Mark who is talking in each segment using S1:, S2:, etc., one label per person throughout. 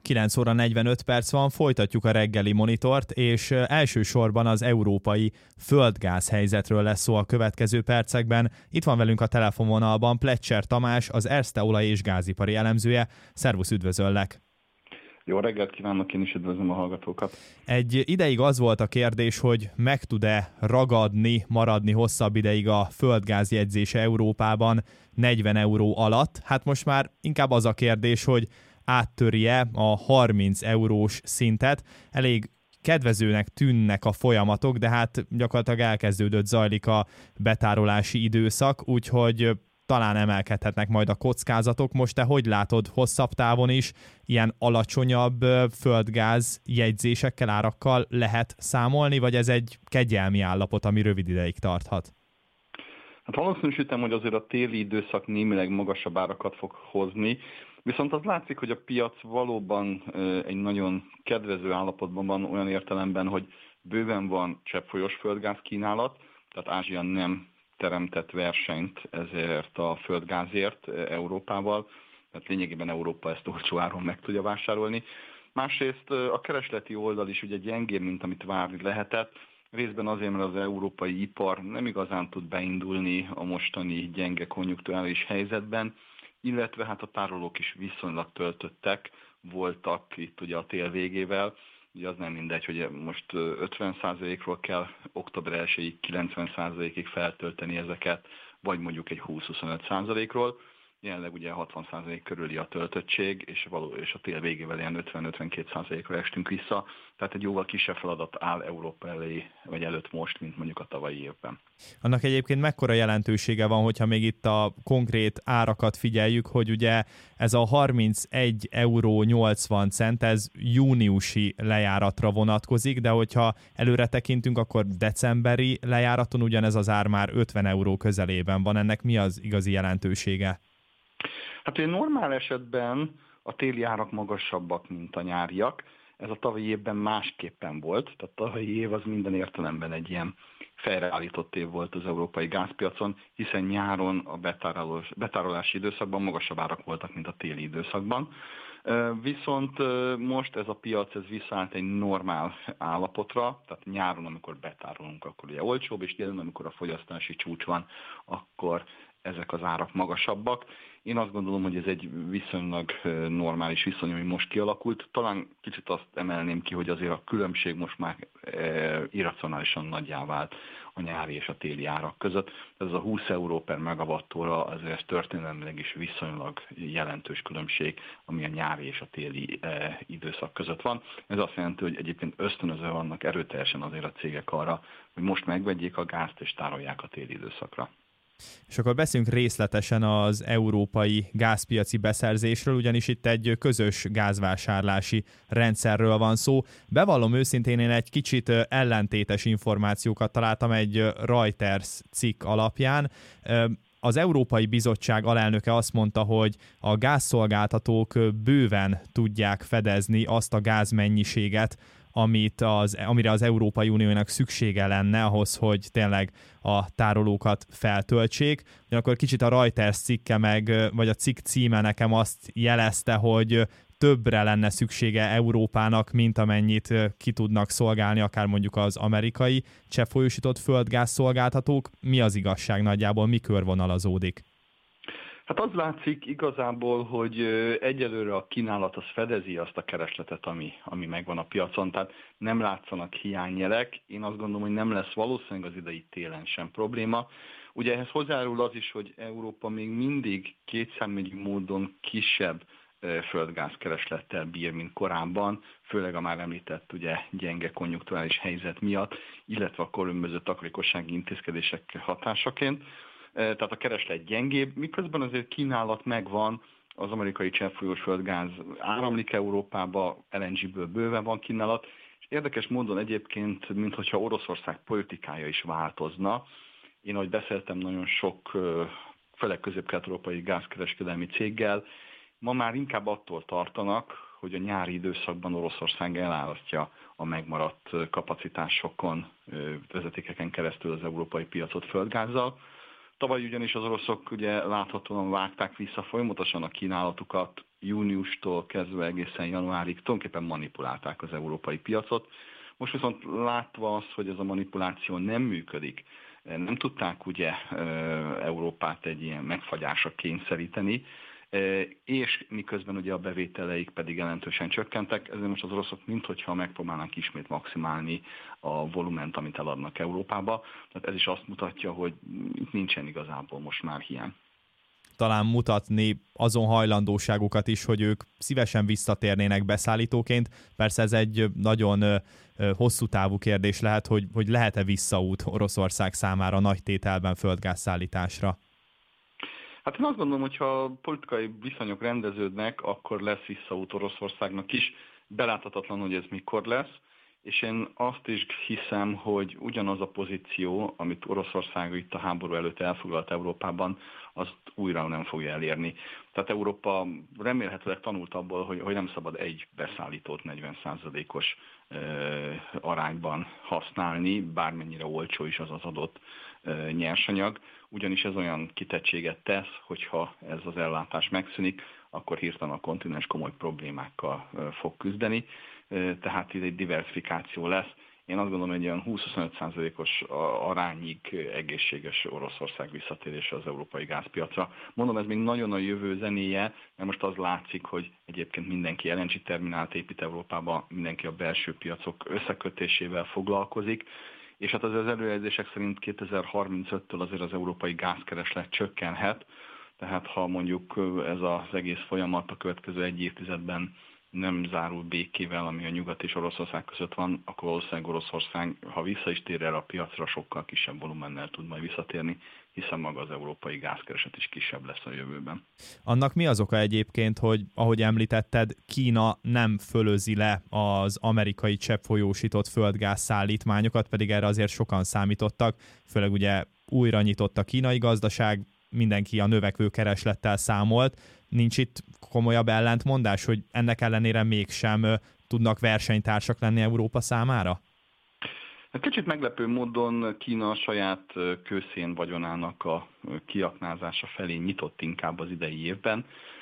S1: 9 óra 45 perc van, folytatjuk a reggeli monitort, és elsősorban az európai földgáz helyzetről lesz szó a következő percekben. Itt van velünk a telefonvonalban Pletcher Tamás, az Erste olaj- és gázipari elemzője. Szervusz, üdvözöllek!
S2: Jó reggelt kívánok, én is üdvözlöm a hallgatókat.
S1: Egy ideig az volt a kérdés, hogy meg tud-e maradni hosszabb ideig a földgáz jegyzése Európában 40 euró alatt. Hát most már inkább az a kérdés, hogy áttöri-e a 30 eurós szintet. Elég kedvezőnek tűnnek a folyamatok, de hát gyakorlatilag zajlik a betárolási időszak, úgyhogy talán emelkedhetnek majd a kockázatok. Most te hogy látod hosszabb távon is, ilyen alacsonyabb földgáz jegyzésekkel, árakkal lehet számolni, vagy ez egy kegyelmi állapot, ami rövid ideig tarthat?
S2: Hát valószínűsítem, hogy azért a téli időszak némileg magasabb árakat fog hozni, viszont az látszik, hogy a piac valóban egy nagyon kedvező állapotban van olyan értelemben, hogy bőven van cseppfolyós földgáz kínálat, tehát Ázsia nem teremtett versenyt ezért a földgázért Európával, tehát lényegében Európa ezt olcsó áron meg tudja vásárolni. Másrészt a keresleti oldal is ugye gyengébb, mint amit várni lehetett, részben azért, mert az európai ipar nem igazán tud beindulni a mostani gyenge konjunkturális helyzetben, illetve hát a tárolók is viszonylag töltöttek voltak itt ugye a tél végével. Ugye az nem mindegy, hogy most 50%-ról kell október 1-ig 90%-ig feltölteni ezeket, vagy mondjuk egy 20-25%-ról. Jelenleg ugye 60% körüli a töltöttség, és a tél végével ilyen 50-52%-ra estünk vissza. Tehát egy jóval kisebb feladat áll Európa elé, vagy előtt most, mint mondjuk a tavalyi évben.
S1: Annak egyébként mekkora jelentősége van, hogyha még itt a konkrét árakat figyeljük, hogy ugye ez a 31,80 €, ez júniusi lejáratra vonatkozik, de hogyha előre tekintünk, akkor decemberi lejáraton ugyanez az ár már 50 euró közelében van. Ennek mi az igazi jelentősége?
S2: Hát ugye normál esetben a téli árak magasabbak, mint a nyáriak. Ez a tavalyi évben másképpen volt, tehát a tavalyi év az minden értelemben egy ilyen fejreállított év volt az európai gázpiacon, hiszen nyáron a betárolási időszakban magasabb árak voltak, mint a téli időszakban. Viszont most ez a piac visszaállt egy normál állapotra, tehát nyáron, amikor betárolunk, akkor ugye olcsóbb, és télen, amikor a fogyasztási csúcs van, akkor ezek az árak magasabbak. Én azt gondolom, hogy ez egy viszonylag normális viszony, ami most kialakult. Talán kicsit azt emelném ki, hogy azért a különbség most már irracionálisan nagyjá vált a nyári és a téli árak között. Ez a 20 euró per megawattóra azért történelmileg is viszonylag jelentős különbség, ami a nyári és a téli időszak között van. Ez azt jelenti, hogy egyébként ösztönözve vannak erőteljesen azért a cégek arra, hogy most megvegyék a gázt és tárolják a téli időszakra.
S1: És akkor beszéljünk részletesen az európai gázpiaci beszerzésről, ugyanis itt egy közös gázvásárlási rendszerről van szó. Bevallom őszintén, én egy kicsit ellentétes információkat találtam egy Reuters cikk alapján. Az Európai Bizottság alelnöke azt mondta, hogy a gázszolgáltatók bőven tudják fedezni azt a gázmennyiséget, amire az Európai Uniónak szüksége lenne ahhoz, hogy tényleg a tárolókat feltöltsék. Ugyanakkor kicsit a Reuters cikke vagy a cikk címe nekem azt jelezte, hogy többre lenne szüksége Európának, mint amennyit ki tudnak szolgálni, akár mondjuk az amerikai cseppfolyósított földgáz szolgáltatók. Mi az igazság nagyjából, mi körvonalazódik?
S2: Hát az látszik igazából, hogy egyelőre a kínálat az fedezi azt a keresletet, ami megvan a piacon, tehát nem látszanak hiányjelek. Én azt gondolom, hogy nem lesz valószínűleg az idei télen sem probléma. Ugye ehhez hozzájárul az is, hogy Európa még mindig kétszámjegyű módon kisebb földgázkereslettel bír, mint korábban, főleg a már említett ugye gyenge konjunkturális helyzet miatt, illetve a különböző takarékossági intézkedések hatásaként. Tehát a kereslet gyengébb, miközben azért kínálat megvan, az amerikai cseppfolyós földgáz áramlik Európába, LNG-ből bőven van kínálat, és érdekes módon egyébként, mintha Oroszország politikája is változna. Én, ahogy beszéltem nagyon sok főleg közép-kelet-európai gázkereskedelmi céggel, ma már inkább attól tartanak, hogy a nyári időszakban Oroszország elárasztja a megmaradt kapacitásokon, vezetékeken keresztül az európai piacot földgázzal. Tavaly ugyanis az oroszok ugye láthatóan vágták vissza folyamatosan a kínálatukat júniustól kezdve egészen januárig tulajdonképpen manipulálták az európai piacot. Most viszont látva azt, hogy ez a manipuláció nem működik, nem tudták ugye Európát egy ilyen megfagyásra kényszeríteni, és miközben ugye a bevételeik pedig jelentősen csökkentek, ezért most az oroszok minthogyha megpróbálnak ismét maximálni a volument, amit eladnak Európába. Tehát ez is azt mutatja, hogy itt nincsen igazából most már hiány.
S1: Talán mutatni azon hajlandóságukat is, hogy ők szívesen visszatérnének beszállítóként. Persze ez egy nagyon hosszú távú kérdés lehet, hogy lehet-e visszaút Oroszország számára nagy tételben földgázszállításra?
S2: Hát én azt gondolom, hogy ha a politikai viszonyok rendeződnek, akkor lesz visszaút Oroszországnak is. Beláthatatlan, hogy ez mikor lesz, és én azt is hiszem, hogy ugyanaz a pozíció, amit Oroszország itt a háború előtt elfoglalt Európában, azt újra nem fogja elérni. Tehát Európa remélhetőleg tanult abból, hogy nem szabad egy beszállítót 40%-os arányban használni, bármennyire olcsó is az az adott nyersanyag, ugyanis ez olyan kitettséget tesz, hogyha ez az ellátás megszűnik, akkor hirtelen a kontinens komoly problémákkal fog küzdeni, tehát itt egy diversifikáció lesz. Én azt gondolom, hogy olyan 20-25%-os arányig egészséges Oroszország visszatérése az európai gázpiacra. Mondom, ez még nagyon a jövő zenéje, mert most az látszik, hogy egyébként mindenki LNG terminált épít Európába, mindenki a belső piacok összekötésével foglalkozik, és hát az előrejelzések szerint 2035-től azért az európai gázkereslet csökkenhet, tehát ha mondjuk ez az egész folyamat a következő egy évtizedben nem zárul békével, ami a Nyugat és Oroszország között van, akkor valószínűleg Oroszország, ha vissza is tér erre a piacra, sokkal kisebb volumennel tud majd visszatérni, hiszen maga az európai gázkereslet is kisebb lesz a jövőben.
S1: Annak mi az oka egyébként, hogy ahogy említetted, Kína nem fölözi le az amerikai cseppfolyósított földgáz szállítmányokat, pedig erre azért sokan számítottak, főleg ugye újra nyitott a kínai gazdaság, mindenki a növekvő kereslettel számolt. Nincs itt komolyabb ellentmondás, hogy ennek ellenére mégsem tudnak versenytársak lenni Európa számára?
S2: Kicsit meglepő módon Kína a saját kőszén vagyonának a kiaknázása felé nyitott inkább az idei évben,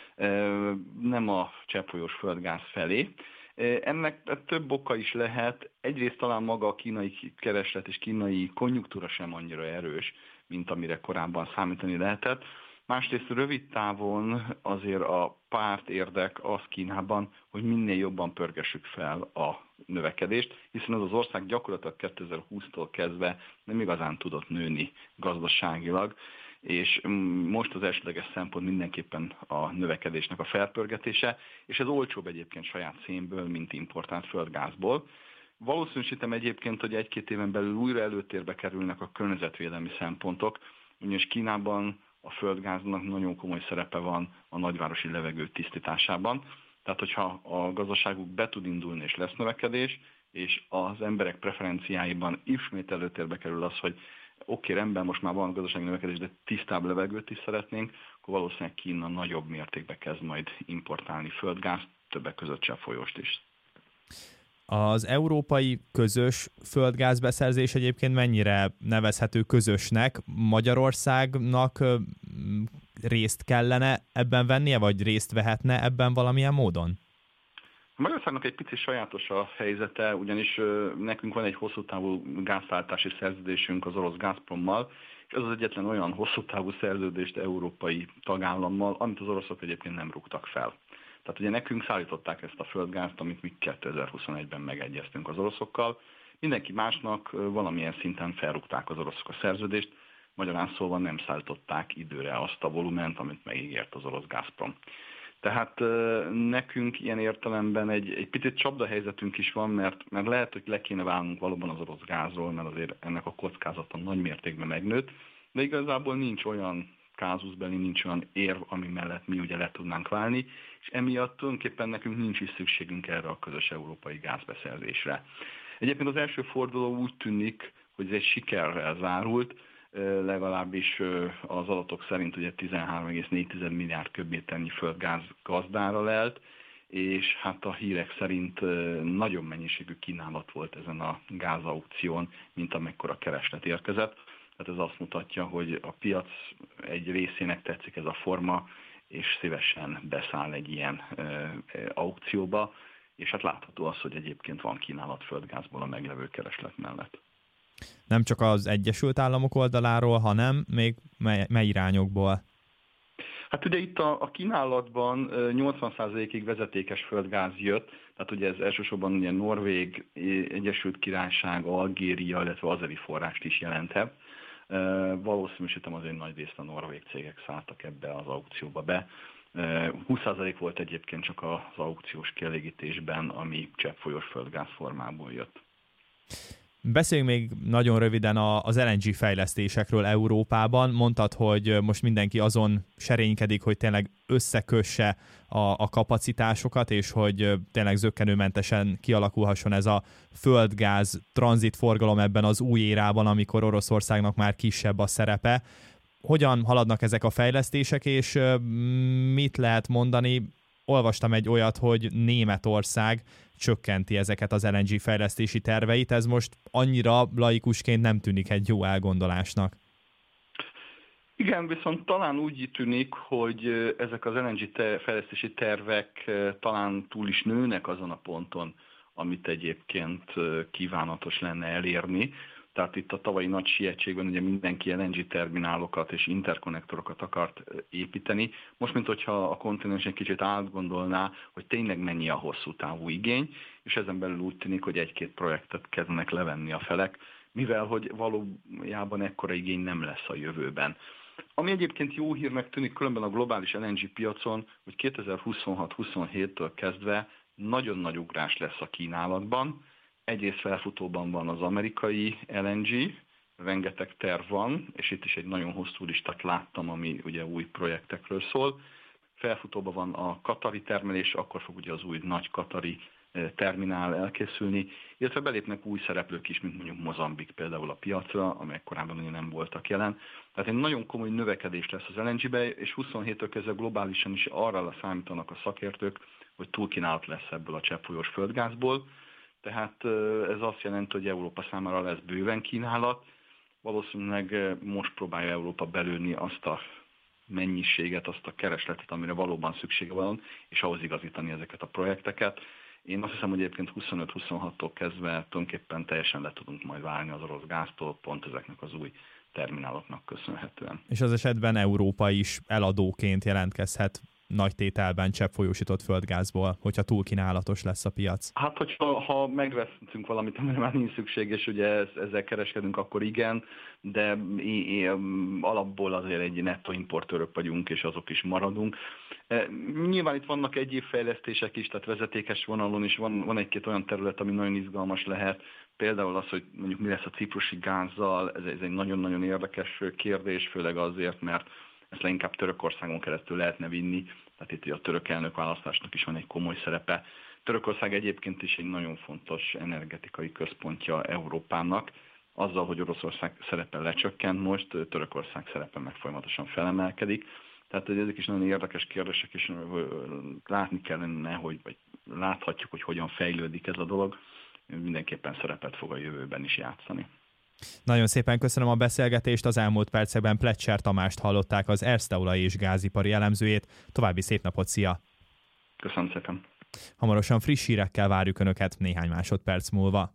S2: nem a cseppfolyós földgáz felé. Ennek több oka is lehet. Egyrészt talán maga a kínai kereslet és kínai konjunktúra sem annyira erős, mint amire korábban számítani lehetett. Másrészt rövid távon azért a párt érdek az Kínában, hogy minél jobban pörgessük fel a növekedést, hiszen az az ország gyakorlatilag 2020-tól kezdve nem igazán tudott nőni gazdaságilag, és most az elsődleges szempont mindenképpen a növekedésnek a felpörgetése, és ez olcsóbb egyébként saját szénből, mint importált földgázból. Valószínűsítem egyébként, hogy egy-két éven belül újra előtérbe kerülnek a környezetvédelmi szempontok, ugyanis Kínában a földgáznak nagyon komoly szerepe van a nagyvárosi levegő tisztításában. Tehát, hogyha a gazdaságuk be tud indulni és lesz növekedés, és az emberek preferenciáiban ismét előtérbe kerül az, hogy oké, rendben, most már van gazdasági növekedés, de tisztább levegőt is szeretnénk, akkor valószínűleg Kína nagyobb mértékben kezd majd importálni földgázt, többek között cseppfolyóst is.
S1: Az európai közös földgázbeszerzés egyébként mennyire nevezhető közösnek? Magyarországnak részt kellene ebben vennie, vagy részt vehetne ebben valamilyen módon?
S2: Magyarországnak egy picit sajátos a helyzete, ugyanis nekünk van egy hosszú távú gázszállítási szerződésünk az orosz Gazprommal, és ez az egyetlen olyan hosszú távú szerződést európai tagállammal, amit az oroszok egyébként nem rúgtak fel. Tehát ugye nekünk szállították ezt a földgázt, amit mi 2021-ben megegyeztünk az oroszokkal. Mindenki másnak valamilyen szinten felrúgták az oroszok a szerződést, magyarán szólva nem szállították időre azt a volument, amit megígért az orosz Gazprom. Tehát nekünk ilyen értelemben egy picit csapdahelyzetünk is van, mert lehet, hogy le kéne válnunk valóban az orosz gázról, mert azért ennek a kockázata nagy mértékben megnőtt, de igazából nincs olyan kázuszbeli, nincs olyan érv, ami mellett mi ugye le tudnánk válni, és emiatt tulajdonképpen nekünk nincs is szükségünk erre a közös európai gázbeszerzésre. Egyébként az első forduló úgy tűnik, hogy ez egy sikerrel zárult, legalábbis az adatok szerint ugye 13,4 milliárd köbméternyi földgáz gazdára lelt, és hát a hírek szerint nagyon mennyiségű kínálat volt ezen a gázaukción, mint amekkora kereslet érkezett. Tehát ez azt mutatja, hogy a piac egy részének tetszik ez a forma, és szívesen beszáll egy ilyen aukcióba, és hát látható az, hogy egyébként van kínálat földgázból a meglevő kereslet mellett.
S1: Nem csak az Egyesült Államok oldaláról, hanem még mely irányokból?
S2: Hát ugye itt a kínálatban 80%-ig vezetékes földgáz jött, tehát ugye ez elsősorban ugye Norvég, Egyesült Királyság, Algéria, illetve azeri forrást is jelenthet. Valószínűsítem azért nagy részt a norvég cégek szálltak ebbe az aukcióba be. 20% volt egyébként csak az aukciós kielégítésben, ami cseppfolyós földgáz formából jött.
S1: Beszéljünk még nagyon röviden az LNG fejlesztésekről Európában. Mondtad, hogy most mindenki azon serénykedik, hogy tényleg összekösse a kapacitásokat, és hogy tényleg zökkenőmentesen kialakulhasson ez a földgáz tranzitforgalom ebben az új érában, amikor Oroszországnak már kisebb a szerepe. Hogyan haladnak ezek a fejlesztések, és mit lehet mondani? Olvastam egy olyat, hogy Németország csökkenti ezeket az LNG fejlesztési terveit. Ez most annyira laikusként nem tűnik egy jó elgondolásnak.
S2: Igen, viszont talán úgy tűnik, hogy ezek az LNG fejlesztési tervek talán túl is nőnek azon a ponton, amit egyébként kívánatos lenne elérni. Tehát itt a tavalyi nagy sietségben ugye mindenki LNG terminálokat és interkonnektorokat akart építeni. Most, minthogyha a kontinens egy kicsit átgondolná, hogy tényleg mennyi a hosszú távú igény, és ezen belül úgy tűnik, hogy egy-két projektet kezdenek levenni a felek, mivel hogy valójában ekkora igény nem lesz a jövőben. Ami egyébként jó hírnek tűnik különben a globális LNG piacon, hogy 2026-27-től kezdve nagyon nagy ugrás lesz a kínálatban. Egyrészt felfutóban van az amerikai LNG, rengeteg terv van, és itt is egy nagyon hosszú listát láttam, ami ugye új projektekről szól. Felfutóban van a katari termelés, akkor fog ugye az új nagy katari terminál elkészülni, illetve belépnek új szereplők is, mint mondjuk Mozambik például a piacra, amelyek korábban ugye nem voltak jelen. Tehát egy nagyon komoly növekedés lesz az LNG-be, és 27-től kezdve globálisan is arra számítanak a szakértők, hogy túlkínálat lesz ebből a cseppfolyós földgázból. Tehát ez azt jelenti, hogy Európa számára lesz bőven kínálat. Valószínűleg most próbálja Európa belőni azt a mennyiséget, azt a keresletet, amire valóban szüksége van, és ahhoz igazítani ezeket a projekteket. Én azt hiszem, hogy egyébként 25-26-tól kezdve tulajdonképpen teljesen le tudunk majd válni az orosz gáztól, pont ezeknek az új termináloknak köszönhetően.
S1: És az esetben Európa is eladóként jelentkezhet nagy tételben cseppfolyósított földgázból, hogyha túl kínálatos lesz a piac?
S2: Hát, ha megveszünk valamit, amire már nincs szükség, és ugye ezzel kereskedünk, akkor igen, de alapból azért egy nettó importőrök vagyunk, és azok is maradunk. Nyilván itt vannak egyéb fejlesztések is, tehát vezetékes vonalon is van egy-két olyan terület, ami nagyon izgalmas lehet. Például az, hogy mondjuk mi lesz a ciprusi gázzal, ez egy nagyon-nagyon érdekes kérdés, főleg azért, mert ezt leginkább Törökországon keresztül lehetne vinni, tehát itt a török elnökválasztásnak is van egy komoly szerepe. Törökország egyébként is egy nagyon fontos energetikai központja Európának. Azzal, hogy Oroszország szerepe lecsökkent most, Törökország szerepe meg folyamatosan felemelkedik. Tehát ezek is nagyon érdekes kérdések, és látni kellene, vagy láthatjuk, hogy hogyan fejlődik ez a dolog. Mindenképpen szerepet fog a jövőben is játszani.
S1: Nagyon szépen köszönöm a beszélgetést, az elmúlt percekben Pletser Tamást hallották, az Erste olaj- és gázipari elemzőjét. További szép napot, szia!
S2: Köszönöm szépen!
S1: Hamarosan friss hírekkel várjuk Önöket néhány másodperc múlva.